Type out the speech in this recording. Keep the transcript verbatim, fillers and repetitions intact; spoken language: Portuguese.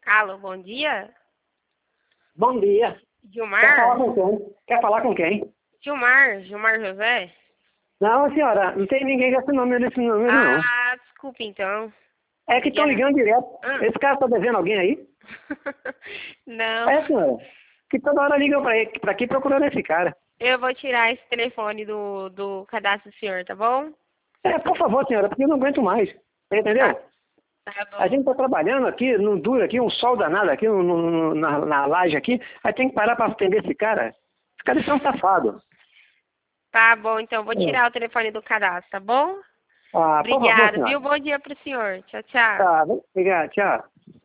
Alô, bom dia? Bom dia. Gilmar? Quer falar com quem? Quer falar com quem? Gilmar, Gilmar José? Não, senhora, não tem ninguém com esse nome nesse número, não. Ah, desculpe então. É que estão Liguei- ligando direto. Ah. Esse cara está devendo alguém aí? Não. É, senhora. Que toda hora ligam pra, ele- pra aqui procurando esse cara. Eu vou tirar esse telefone do, do cadastro do senhor, tá bom? É, por favor, senhora, porque eu não aguento mais. Entendeu? Tá. Tá A bom. gente tá trabalhando aqui, não dura aqui, um sol danado aqui no, no- no- na, na laje aqui. Aí tem que parar pra atender esse cara. Esse cara é um safado. Tá bom, então. Vou É. tirar o telefone do cadastro, tá bom? Ah, por favor, Obrigada, senhora. viu? Bom dia pro senhor. Tchau, tchau. Tá, obrigado, tchau.